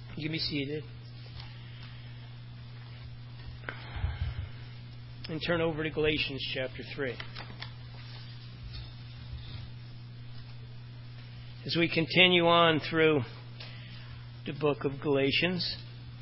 You can be seated. And turn over to Galatians chapter 3. As we continue on through the book of Galatians,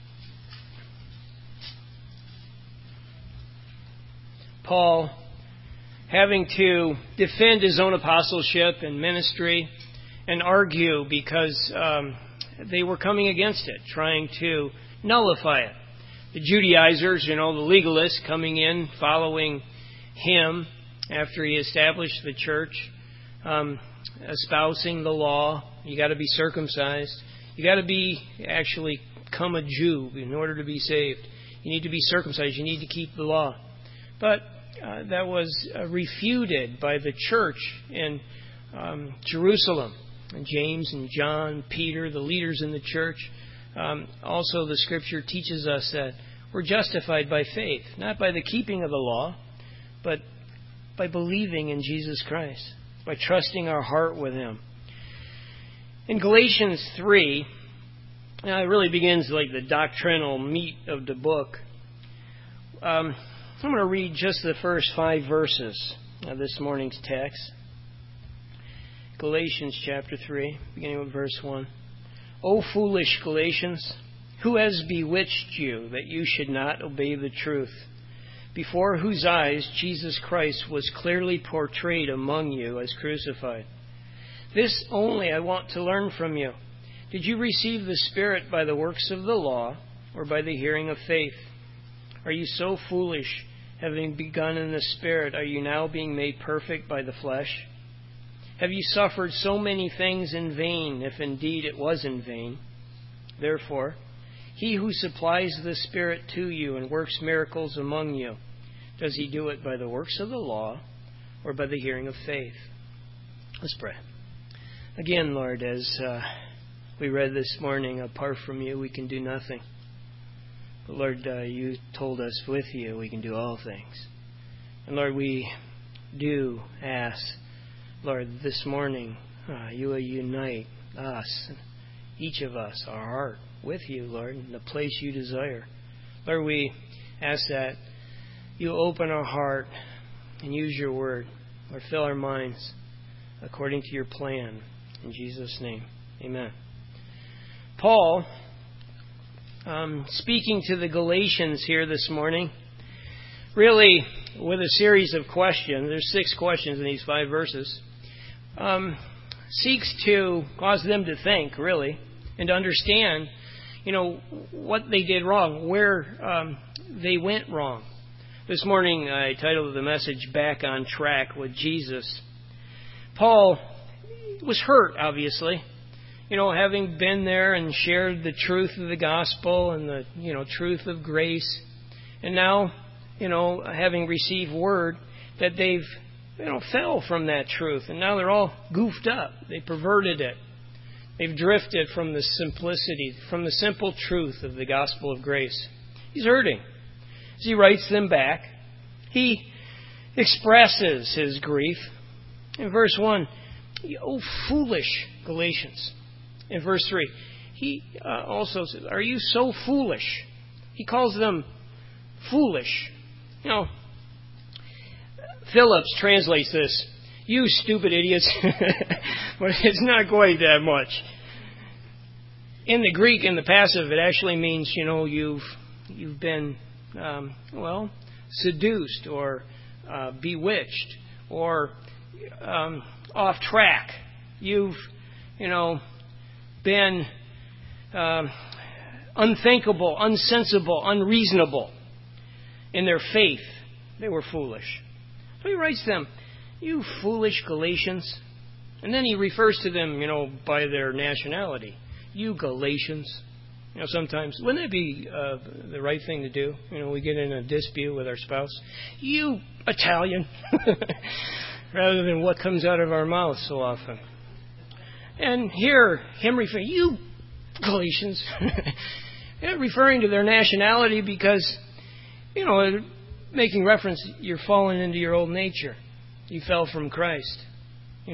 Paul, having to defend his own apostleship and ministry and argue because they were coming against it, trying to nullify it. The Judaizers, the legalists coming in, following him after he established the church, espousing the law. You got to be circumcised. You got to become a Jew in order to be saved. You need to be circumcised. You need to keep the law. But that was refuted by the church in Jerusalem. And James and John, Peter, the leaders in the church. Also, the Scripture teaches us that we're justified by faith, not by the keeping of the law, but by believing in Jesus Christ, by trusting our heart with Him. In Galatians 3, it really begins like the doctrinal meat of the book. I'm going to read just the first 5 verses of this morning's text. Galatians chapter 3, beginning with verse 1. O foolish Galatians, who has bewitched you that you should not obey the truth, before whose eyes Jesus Christ was clearly portrayed among you as crucified? This only I want to learn from you. Did you receive the Spirit by the works of the law, or by the hearing of faith? Are you so foolish? Having begun in the Spirit, are you now being made perfect by the flesh? Have you suffered so many things in vain, if indeed it was in vain? Therefore, He who supplies the Spirit to you and works miracles among you, does He do it by the works of the law or by the hearing of faith? Let's pray. Again, Lord, as we read this morning, apart from you we can do nothing. But Lord, you told us with you we can do all things. And Lord, we do ask, Lord, this morning, you will unite us, each of us, our heart, with you, Lord, in the place you desire. Lord, we ask that you open our heart and use your word, or fill our minds according to your plan. In Jesus' name, amen. Paul, speaking to the Galatians here this morning, really with a series of questions, there's 6 questions in these 5 verses, seeks to cause them to think, really, and to understand, what they did wrong, where they went wrong. This morning I titled the message, Back on Track with Jesus. Paul was hurt, obviously, having been there and shared the truth of the gospel and the, truth of grace. And now, having received word that they've fell from that truth, and now they're all goofed up. They perverted it. They've drifted from the simplicity, from the simple truth of the gospel of grace. He's hurting. As he writes them back, he expresses his grief. In verse 1, O foolish Galatians. In verse 3, he also says, are you so foolish? He calls them foolish. Phillips translates this, you stupid idiots, but it's not quite that much. In the Greek, in the passive, it actually means, you've been, seduced or bewitched or off track. You've, been unthinkable, unsensible, unreasonable in their faith. They were foolish. So he writes them, you foolish Galatians. And then he refers to them, by their nationality. You Galatians. Sometimes, wouldn't that be the right thing to do? We get in a dispute with our spouse. You Italian. Rather than what comes out of our mouth so often. And here, him referring, you Galatians. Referring to their nationality because, making reference, you're falling into your old nature. You fell from Christ.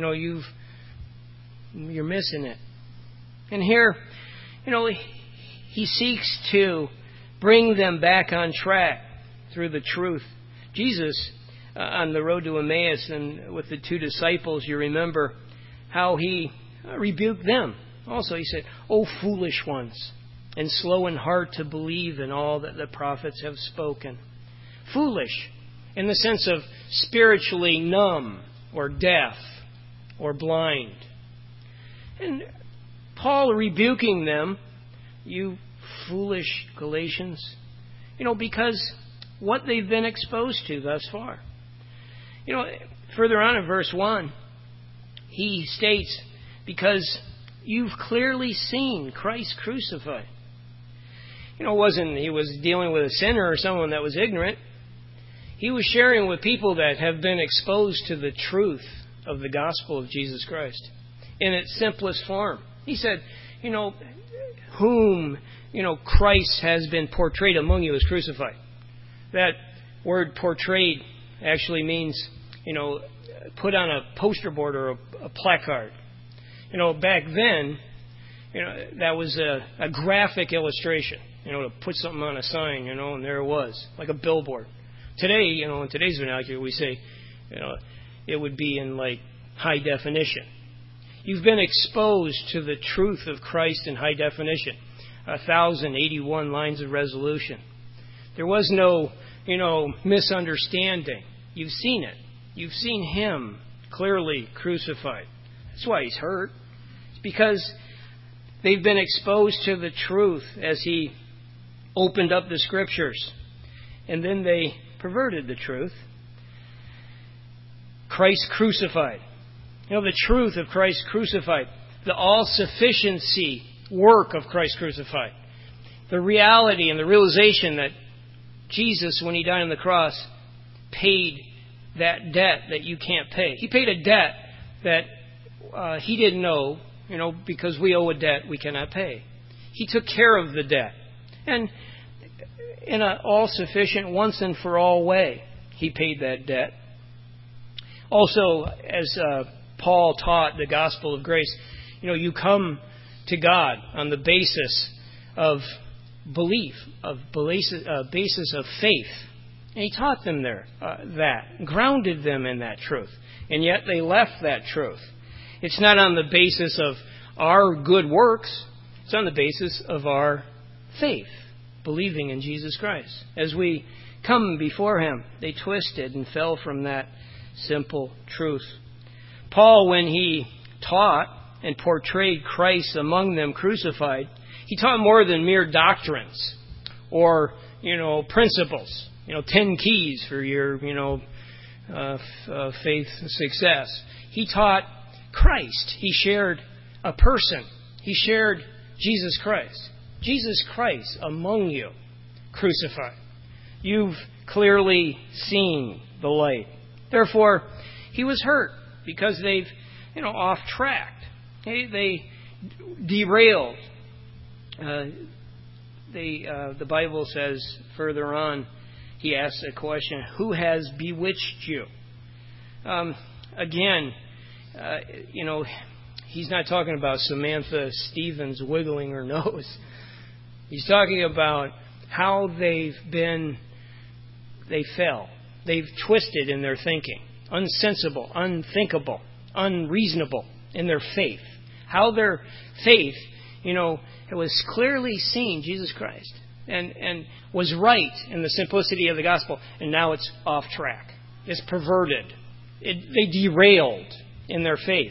You're missing it. And here, He seeks to bring them back on track through the truth. Jesus, on the road to Emmaus and with the two disciples, you remember how he rebuked them. Also, he said, "O foolish ones, and slow in heart to believe in all that the prophets have spoken." Foolish in the sense of spiritually numb or deaf or blind. And Paul rebuking them, "You foolish Galatians," because what they've been exposed to thus far. Further on in verse 1, he states, "Because you've clearly seen Christ crucified." It wasn't he was dealing with a sinner or someone that was ignorant. He was sharing with people that have been exposed to the truth of the gospel of Jesus Christ in its simplest form. He said, whom, Christ has been portrayed among you as crucified. That word portrayed actually means, put on a poster board or a placard. Back then, that was a graphic illustration, to put something on a sign, and there it was, like a billboard. Today, in today's vernacular, we say, it would be in like high definition. You've been exposed to the truth of Christ in high definition. 1,081 lines of resolution. There was no, misunderstanding. You've seen it. You've seen Him clearly crucified. That's why He's hurt. It's because they've been exposed to the truth as He opened up the Scriptures. And then they perverted the truth. Christ crucified. The truth of Christ crucified. The all-sufficiency work of Christ crucified. The reality and the realization that Jesus, when He died on the cross, paid that debt that you can't pay. He paid a debt that He didn't know, because we owe a debt we cannot pay. He took care of the debt. And in an all-sufficient, once-and-for-all way, He paid that debt. Also, as Paul taught the gospel of grace, you come to God on the basis of belief, basis of faith. And he taught them there that, grounded them in that truth. And yet they left that truth. It's not on the basis of our good works. It's on the basis of our faith, believing in Jesus Christ. As we come before Him, they twisted and fell from that simple truth. Paul, when he taught and portrayed Christ among them crucified, he taught more than mere doctrines or, principles. 10 keys for your, faith success. He taught Christ. He shared a person. He shared Jesus Christ. Jesus Christ among you crucified. You've clearly seen the light. Therefore, he was hurt because they've, off-tracked. They derailed. The Bible says further on, he asks a question, who has bewitched you? Again, he's not talking about Samantha Stevens wiggling her nose. He's talking about how they fell. They've twisted in their thinking. Unsensible, unthinkable, unreasonable in their faith. How their faith, it was clearly seen Jesus Christ and was right in the simplicity of the gospel, and now it's off track. It's perverted. They derailed in their faith.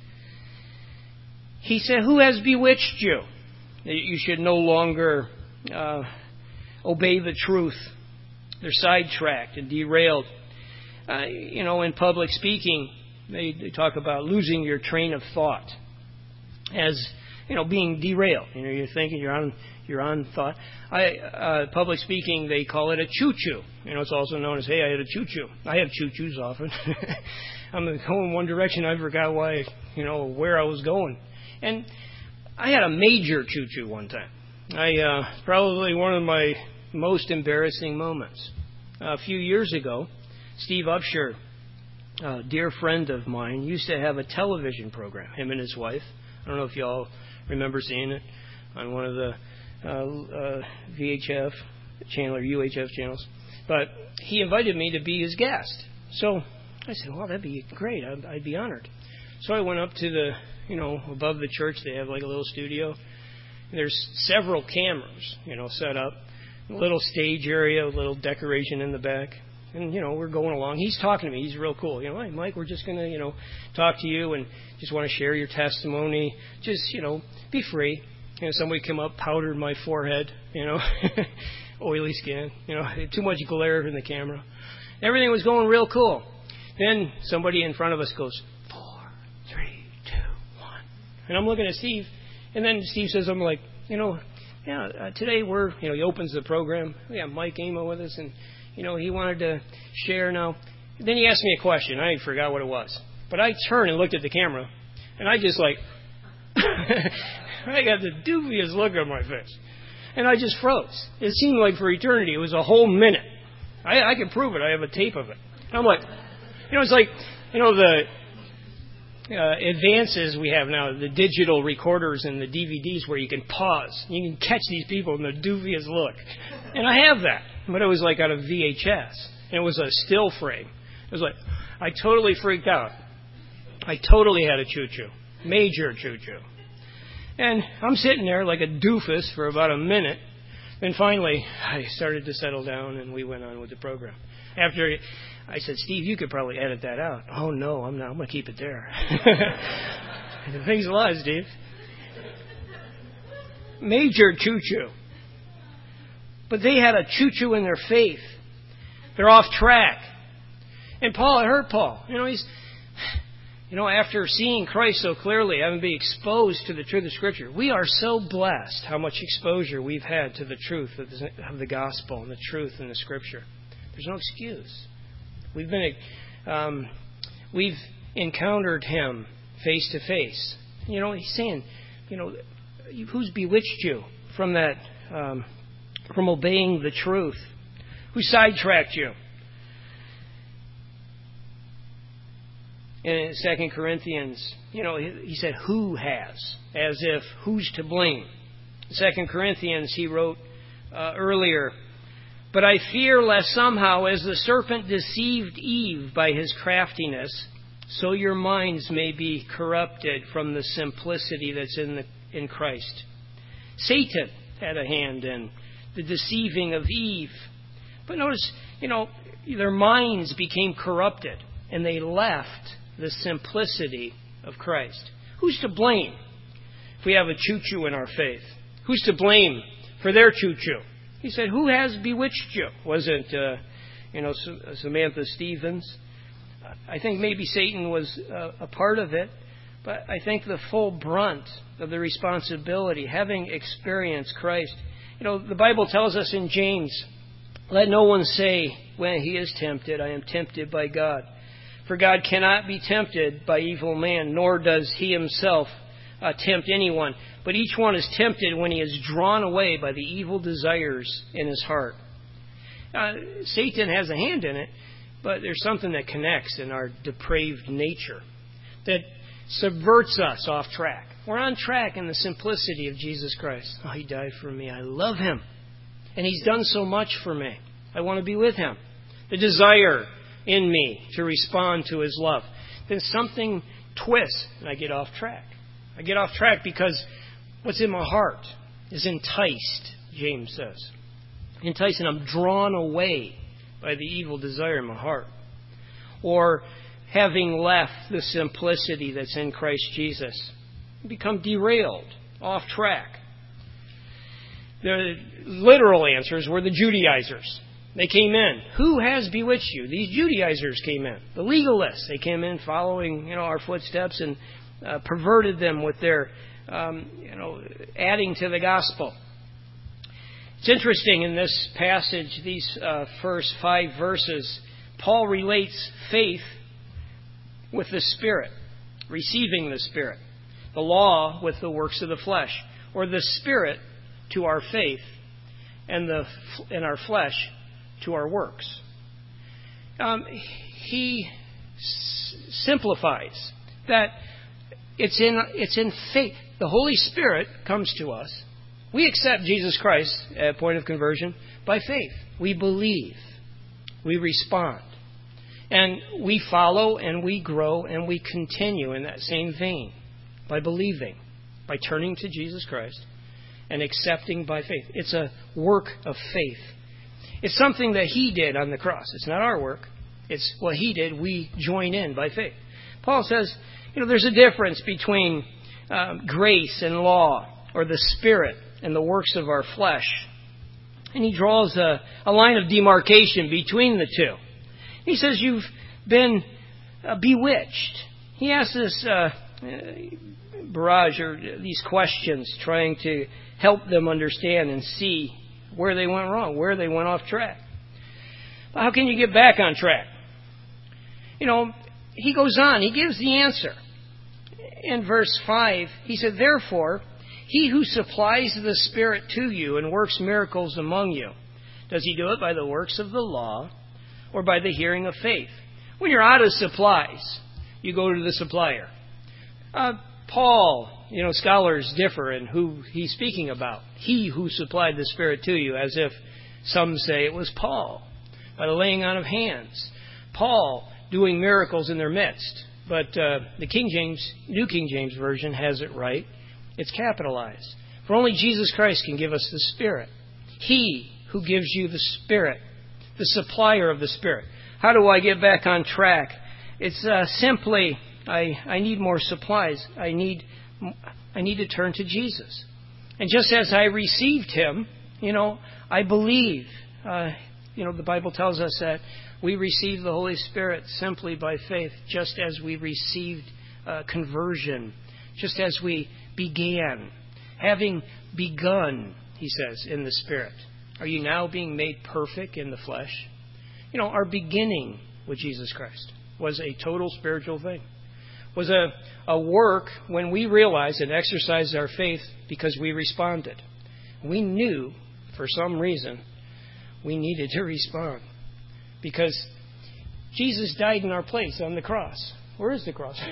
He said, who has bewitched you? That you should no longer obey the truth. They're sidetracked and derailed. In public speaking, they talk about losing your train of thought as, being derailed. You're thinking, you're on thought. Public speaking, they call it a choo-choo. It's also known as, hey, I had a choo-choo. I have choo-choos often. I'm going one direction, I forgot where I was going. And I had a major choo-choo one time. Probably one of my most embarrassing moments. A few years ago, Steve Upshur, a dear friend of mine, used to have a television program, him and his wife. I don't know if you all remember seeing it on one of the VHF channel or UHF channels. But he invited me to be his guest. So I said, well, that'd be great. I'd be honored. So I went up to the, above the church. They have like a little studio. There's several cameras, set up. A little stage area, a little decoration in the back. And, we're going along. He's talking to me. He's real cool. Hey, Mike, we're just going to, talk to you and just want to share your testimony. Just, be free. Somebody come up, powdered my forehead, oily skin, too much glare in the camera. Everything was going real cool. Then somebody in front of us goes, 4, 3, 2, 1. And I'm looking at Steve. And then Steve says, I'm like, today we're, he opens the program. We have Mike Amo with us, and, he wanted to share now. Then he asked me a question. I forgot what it was. But I turned and looked at the camera, and I just like, I got the doofiest look on my face. And I just froze. It seemed like for eternity. It was a whole minute. I can prove it. I have a tape of it. And I'm like, it's like, the advances we have now, the digital recorders and the DVDs where you can pause. You can catch these people in the doofiest look. And I have that. But it was like out of VHS. And it was a still frame. It was like, I totally freaked out. I totally had a choo-choo. Major choo-choo. And I'm sitting there like a doofus for about a minute. Then finally, I started to settle down and we went on with the program. After I said, Steve, you could probably edit that out. Oh, no, I'm not. I'm going to keep it there. Thanks a lot, Steve. Major choo-choo. But they had a choo-choo in their faith. They're off track. And Paul, it hurt Paul. He's, after seeing Christ so clearly, having been exposed to the truth of Scripture, we are so blessed how much exposure we've had to the truth of the gospel and the truth in the Scripture. There's no excuse. We've encountered him face to face. He's saying, who's bewitched you from that, from obeying the truth? Who sidetracked you? In 2 Corinthians, he said, who has? As if, who's to blame? In 2 Corinthians, he wrote earlier, but I fear lest somehow, as the serpent deceived Eve by his craftiness, so your minds may be corrupted from the simplicity that's in Christ. Satan had a hand in the deceiving of Eve. But notice, their minds became corrupted, and they left the simplicity of Christ. Who's to blame if we have a choo-choo in our faith? Who's to blame for their choo-choo? He said, who has bewitched you? Wasn't, Samantha Stevens? I think maybe Satan was a part of it, but I think the full brunt of the responsibility, having experienced Christ. The Bible tells us in James, let no one say when he is tempted, I am tempted by God. For God cannot be tempted by evil man, nor does he himself tempt anyone. But each one is tempted when he is drawn away by the evil desires in his heart. Satan has a hand in it, but there's something that connects in our depraved nature that subverts us off track. We're on track in the simplicity of Jesus Christ. Oh, he died for me. I love him. And he's done so much for me. I want to be with him. The desire in me to respond to his love. Then something twists and I get off track. I get off track because what's in my heart is enticed, James says. Enticed, and I'm drawn away by the evil desire in my heart. Or having left the simplicity that's in Christ Jesus, become derailed, off track. The literal answers were the Judaizers. They came in. Who has bewitched you? These Judaizers came in. The legalists, they came in following our footsteps and perverted them with their adding to the gospel. It's interesting in this passage, these first 5 verses, Paul relates faith with the Spirit, receiving the Spirit, the law with the works of the flesh, or the Spirit to our faith, and our flesh to our works. He simplifies that it's in faith. The Holy Spirit comes to us We accept Jesus Christ at point of conversion by faith. We believe. We respond. And we follow and we grow and we continue in that same vein by believing, by turning to Jesus Christ and accepting by faith. It's a work of faith. It's something that He did on the cross. It's not our work. It's what He did. We join in by faith. Paul says, there's a difference between grace and law, or the Spirit and the works of our flesh. And he draws a line of demarcation between the two. He says, you've been bewitched. He asks this barrage or these questions, trying to help them understand and see where they went wrong, where they went off track. But how can you get back on track? He goes on. He gives the answer. In verse 5, he said, therefore, He who supplies the Spirit to you and works miracles among you, does He do it by the works of the law or by the hearing of faith? When you're out of supplies, you go to the supplier. Paul, scholars differ in who he's speaking about. He who supplied the Spirit to you, as if some say it was Paul, by the laying on of hands. Paul doing miracles in their midst. But the New King James Version has it right. It's capitalized. For only Jesus Christ can give us the Spirit. He who gives you the Spirit, the supplier of the Spirit. How do I get back on track? It's simply, I need more supplies. I need to turn to Jesus. And just as I received Him, I believe. The Bible tells us that we receive the Holy Spirit simply by faith, just as we received conversion, just as we began. Having begun, he says, in the Spirit. Are you now being made perfect in the flesh? Our beginning with Jesus Christ was a total spiritual thing. Was a work when we realized and exercised our faith because we responded. We knew, for some reason, we needed to respond. Because Jesus died in our place on the cross. Where is the cross?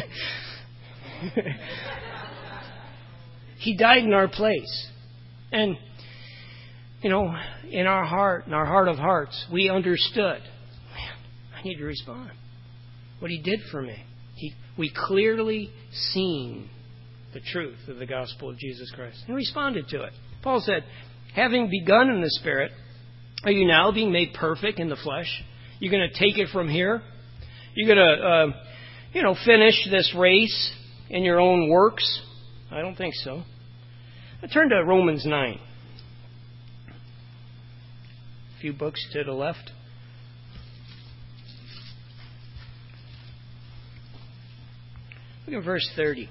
He died in our place. And, in our heart of hearts, we understood, I need to respond. What He did for me. We clearly seen the truth of the gospel of Jesus Christ and responded to it. Paul said, having begun in the Spirit, are you now being made perfect in the flesh? You're going to take it from here? You're going to, finish this race in your own works? I don't think so. I turn to Romans 9. A few books to the left. Look at verse 30.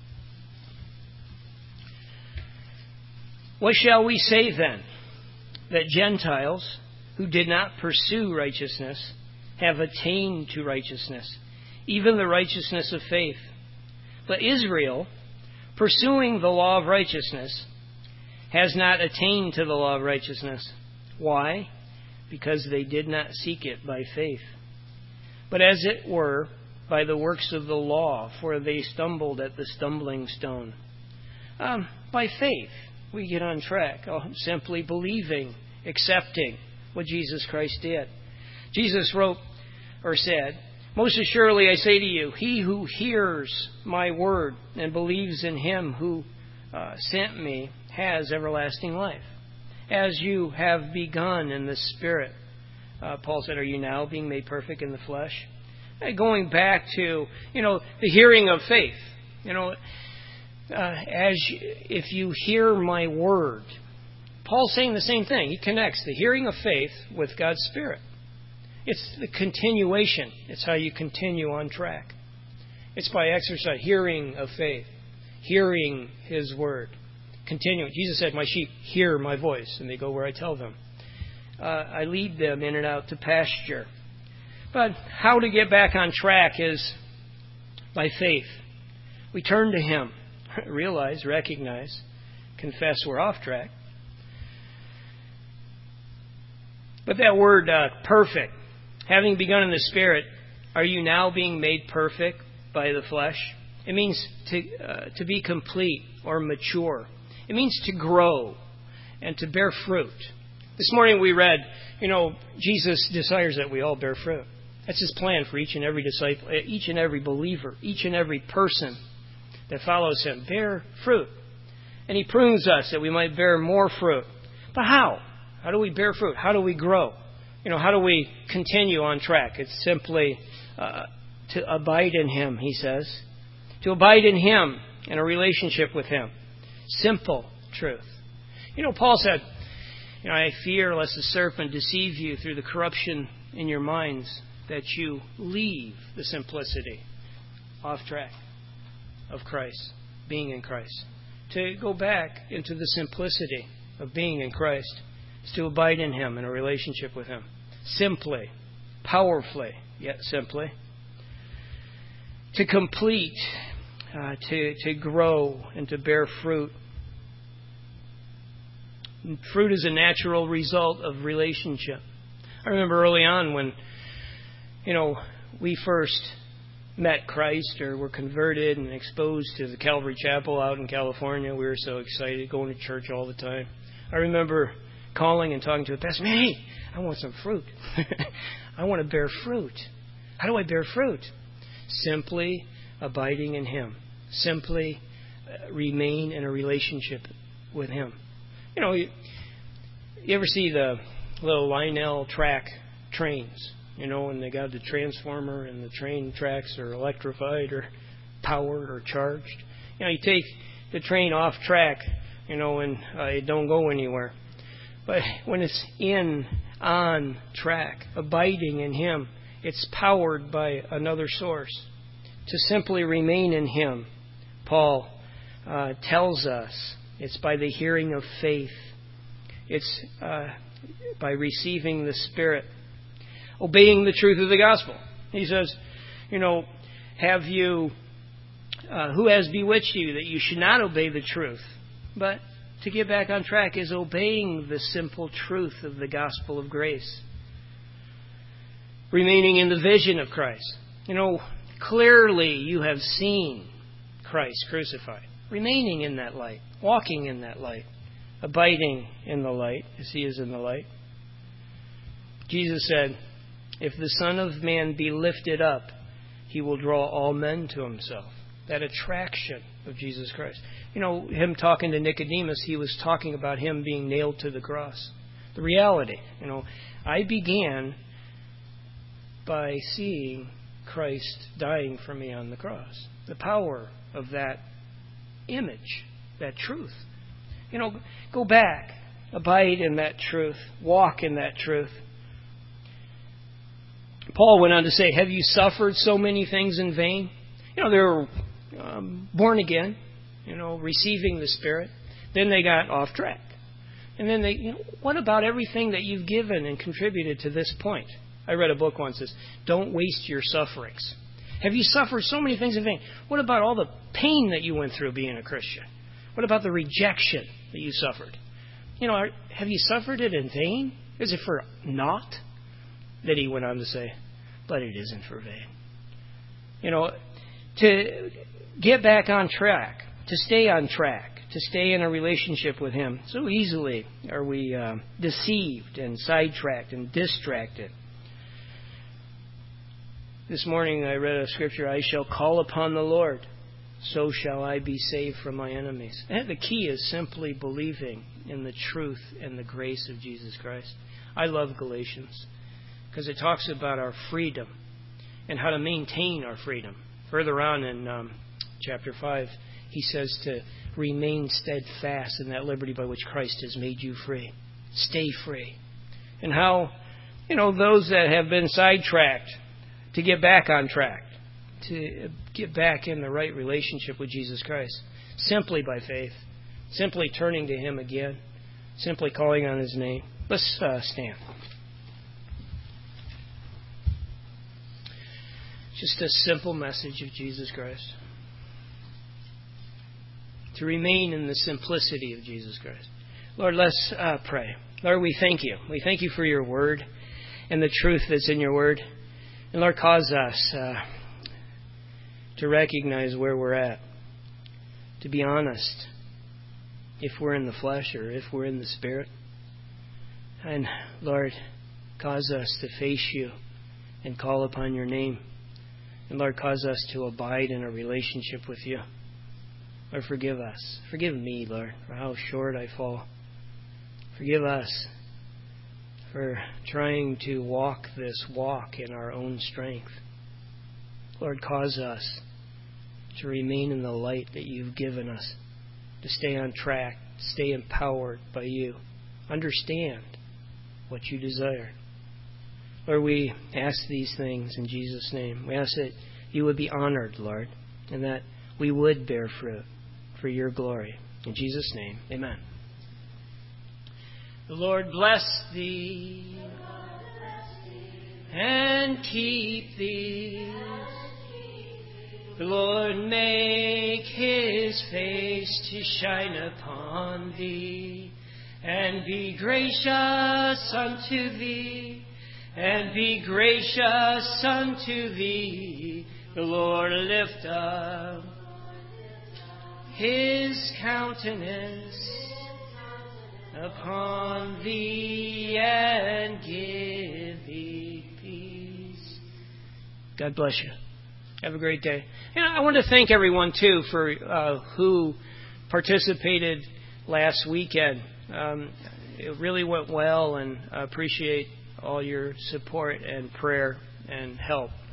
What shall we say then? That Gentiles who did not pursue righteousness have attained to righteousness, even the righteousness of faith. But Israel, pursuing the law of righteousness, has not attained to the law of righteousness. Why? Because they did not seek it by faith, but as it were by the works of the law, for they stumbled at the stumbling stone. By faith, we get on track, simply believing, accepting what Jesus Christ did. Jesus wrote or said, most assuredly I say to you, he who hears my word and believes in Him who sent me has everlasting life. As you have begun in the Spirit, Paul said, are you now being made perfect in the flesh? Going back to, the hearing of faith. If you hear my word. Paul's saying the same thing. He connects the hearing of faith with God's Spirit. It's the continuation. It's how you continue on track. It's by exercise, hearing of faith, hearing His word. Continuing. Jesus said, my sheep hear my voice, and they go where I tell them. I lead them in and out to pasture. But how to get back on track is by faith. We turn to Him, realize, recognize, confess we're off track. But that word, perfect, having begun in the Spirit, are you now being made perfect by the flesh? It means to be complete or mature. It means to grow and to bear fruit. This morning we read, Jesus desires that we all bear fruit. That's His plan for each and every disciple, each and every believer, each and every person that follows Him. Bear fruit. And He prunes us that we might bear more fruit. But how? How do we bear fruit? How do we grow? How do we continue on track? It's simply to abide in Him, He says. To abide in Him, in a relationship with Him. Simple truth. Paul said, I fear lest the serpent deceive you through the corruption in your minds, that you leave the simplicity off track of Christ, being in Christ. To go back into the simplicity of being in Christ is to abide in Him, in a relationship with Him. Simply, powerfully, yet simply. To complete, to grow, and to bear fruit. And fruit is a natural result of relationship. I remember early on when, we first met Christ or were converted and exposed to the Calvary Chapel out in California. We were so excited, going to church all the time. I remember calling and talking to a pastor, hey, I want some fruit. I want to bear fruit. How do I bear fruit? Simply abiding in Him. Simply remain in a relationship with Him. You ever see the little Lionel track trains? When they got the transformer and the train tracks are electrified or powered or charged. You take the train off track, and it don't go anywhere. But when it's on track, abiding in Him, it's powered by another source. To simply remain in Him, Paul tells us, it's by the hearing of faith. It's by receiving the Spirit. Obeying the truth of the gospel. He says, have you, who has bewitched you that you should not obey the truth? But to get back on track is obeying the simple truth of the gospel of grace. Remaining in the vision of Christ. Clearly you have seen Christ crucified. Remaining in that light. Walking in that light. Abiding in the light as He is in the light. Jesus said, if the Son of Man be lifted up, He will draw all men to Himself. That attraction of Jesus Christ. Him talking to Nicodemus, he was talking about Him being nailed to the cross. The reality, I began by seeing Christ dying for me on the cross. The power of that image, that truth. Go back, abide in that truth, walk in that truth. Paul went on to say, have you suffered so many things in vain? They were born again, receiving the Spirit. Then they got off track. And then what about everything that you've given and contributed to this point? I read a book once that says, don't waste your sufferings. Have you suffered so many things in vain? What about all the pain that you went through being a Christian? What about the rejection that you suffered? Have you suffered it in vain? Is it for naught? That he went on to say, but it isn't for vain. To get back on track, to stay on track, to stay in a relationship with Him. So easily are we deceived and sidetracked and distracted. This morning I read a scripture, I shall call upon the Lord, so shall I be saved from my enemies. And the key is simply believing in the truth and the grace of Jesus Christ. I love Galatians, because it talks about our freedom and how to maintain our freedom. Further on in chapter 5, he says to remain steadfast in that liberty by which Christ has made you free. Stay free. And how, those that have been sidetracked, to get back on track, to get back in the right relationship with Jesus Christ, simply by faith, simply turning to Him again, simply calling on His name. Let's stand. Just a simple message of Jesus Christ. To remain in the simplicity of Jesus Christ. Lord, let's pray. Lord, we thank You. We thank You for Your word and the truth that's in Your word. And Lord, cause us to recognize where we're at. To be honest. if we're in the flesh or if we're in the Spirit. And Lord, cause us to face you and call upon your name. And Lord, cause us to abide in a relationship with you. Lord, forgive us. Forgive me, Lord, for how short I fall. Forgive us for trying to walk this walk in our own strength. Lord, cause us to remain in the light that you've given us, to stay on track, to stay empowered by you. Understand what you desire. Lord, we ask these things in Jesus' name. We ask that you would be honored, Lord, and that we would bear fruit for your glory. In Jesus' name, amen. The Lord bless thee and keep thee. The Lord make his face to shine upon thee and be gracious unto thee. And be gracious unto thee. The Lord lift up his countenance upon thee and give thee peace. God bless you. Have a great day. And I want to thank everyone, too, for who participated last weekend. It really went well, and I appreciate all your support and prayer and help.